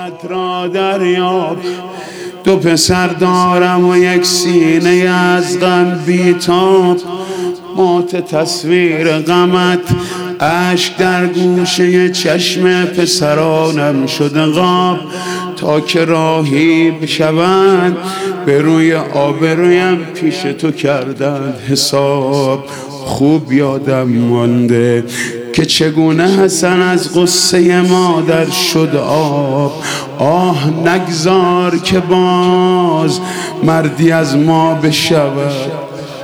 بارت را دریاب. دو پسر دارم و یک سینه از غم بیتاب. مات تصویر غمت اشک در گوشه چشم پسرانم شده غاب. تا که راهی بشوند به روی آبرویم پیش تو کردند حساب. خوب یادم مانده که چگونه حسن از غصه مادر شد آب. آه نگذار که باز مردی از ما بشود.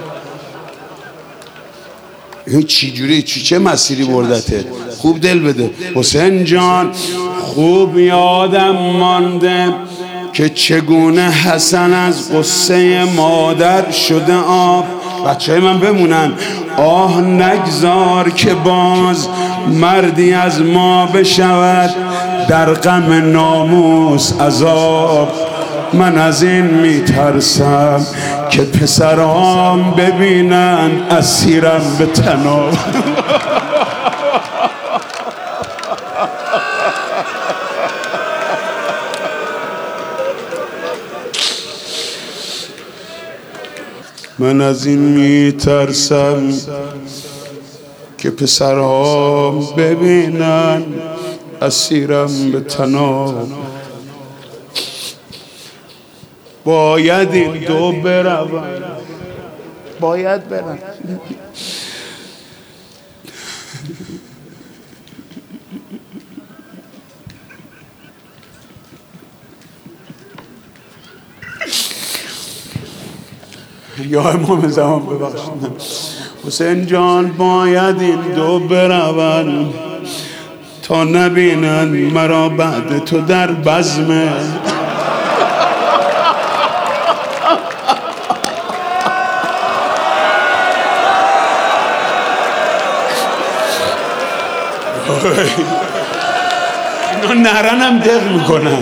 این چی جوری چه مسیری بردته؟ خوب دل بده حسین جان. خوب یادم مانده که چگونه حسن از غصه مادر شده آب. بچه من بمونن. آه نگذار که باز مردی از ما بشود در غم ناموس عذاب. من از این میترسم که پسرام ببینن اسیرم به طناب. من از این میترسم که پسرام ببینن اسیرم به طناب. باید این دو بروم. باید برم. یا امام زمان ببخشید. حسین جان باید این دو بروند تا نبینند مرا بعد تو در بزمه. اینا نرنم دق میکنن.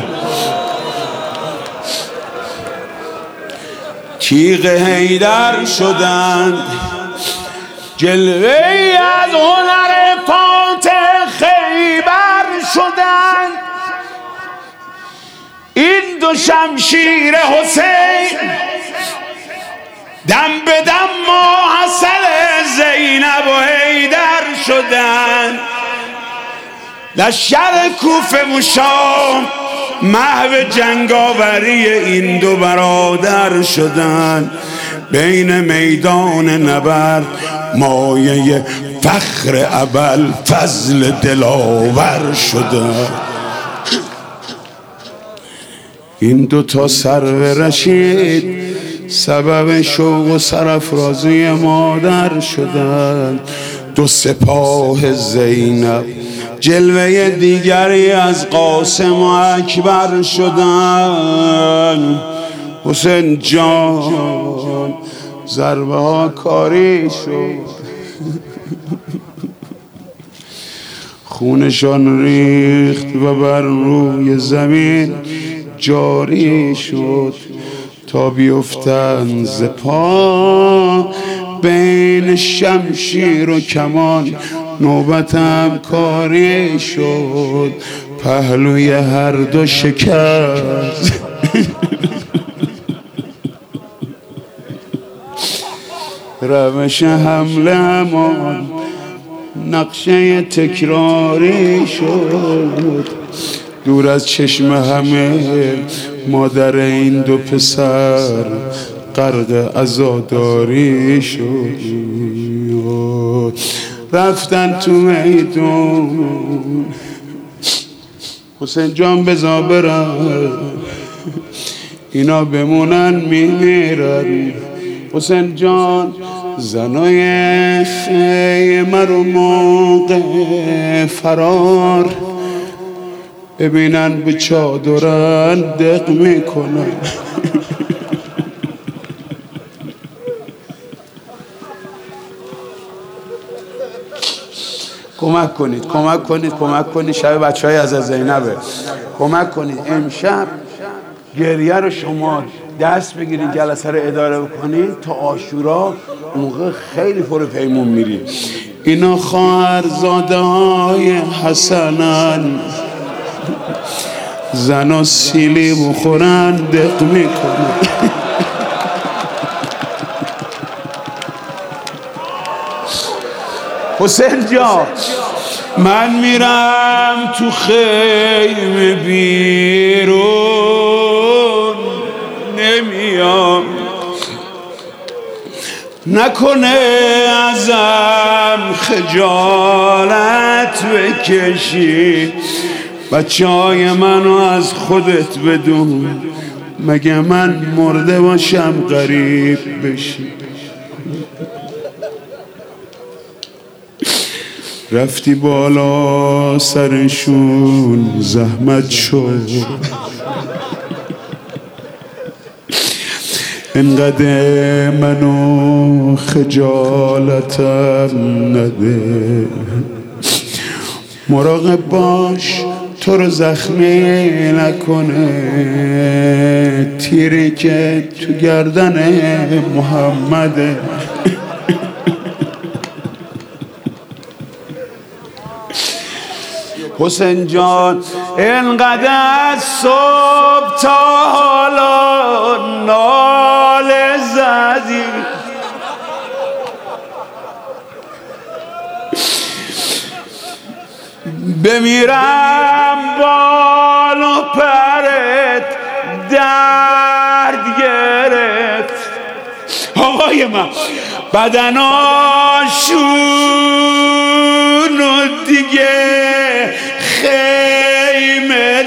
تیغ حیدر شدند جلوه از هنر فاتح خیبر شدند. این دو شمشیر حسین دم به دم ماحصل زینب و حیدر شدند. لشکر کوفه و شام محو جنگاوری این دو برادر شدند. بین میدان نبرد مایه فخر ابوالفضل دلاور شدند. این دو تا سرو رشید سبب شوق و سرافرازی مادر شدند. دو سپاه زینب جلوه دیگری از قاسم و اکبر شدند. حسین جان ضربه ها کاری شد. خونشان ریخت و بر روی زمین جاری شد تا بیفتند ز پا. بین شمشیر و کمان نوبتم کاری شد. پهلوی هر دو شکست. روش حمله همان نقشه تکراری شد. دور از چشم همه مادر این دو پسر غرق عزاداری شد. رفتن تو میدون. حسین جان بزا برن اینا بمونن میمیرن. حسین جان زنای خیمه رو موقع فرار ببینن به چادرن دق میکنن. کمک کنید شب بچه های از زینبه. کمک کنید امشب گریه رو شما دست بگیرید جلسه رو اداره بکنید تا عاشورا موقع خیلی پر پیمون میری. اینا خواهرزاده های حسنن زنا سیلی بخورن دق میکنه. حسین جان من میرم تو خیمه بیرون نمیام، نکنه ازم خجالت بکشی، بچه‌های منو از خودت بدون، مگه من مرده باشم غریب بشی. رفتی بالا سرشون زحمت شد، انقدر منو خجالتم نده، مراقب باش تو رو زخمی نکنه، تیری که تو گردن محمده. حسین جان اینقدر از صبح تا حالا ناله زدی، بمیرم بال و پرت درد گرفت، آقای من بدناشون و دیگه خیمه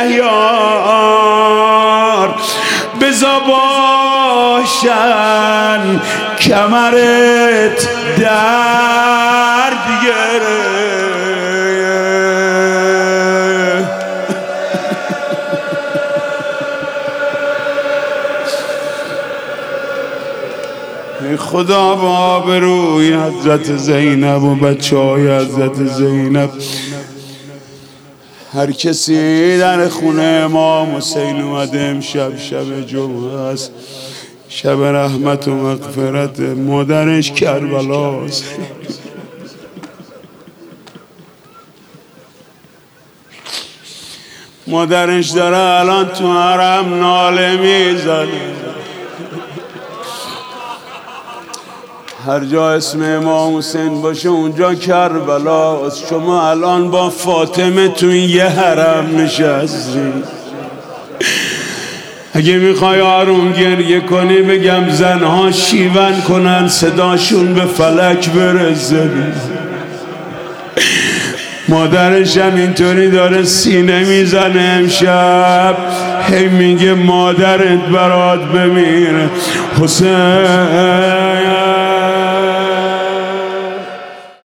نیار، بزا باشن کمرت درد گرفت. خدا با آبروی حضرت زینب و بچه های حضرت زینب، هر کسی در خونه امام حسین اومده امشب شب جمعه است، شب رحمت و مغفرت، مادرش کربلاست. مادرش داره الان تو حرم ناله میزنه، هر جا اسم امام حسین باشه اونجا کربلاست. شما الان با فاطمه تو یه حرم نشستی، اگه میخوای آروم گریه کنی بگم زنها شیون کنن صداشون به فلک برسه. مادرش هم اینطوری داره سینه میزنه امشب، هی میگه مادرت برات بمیره. حسین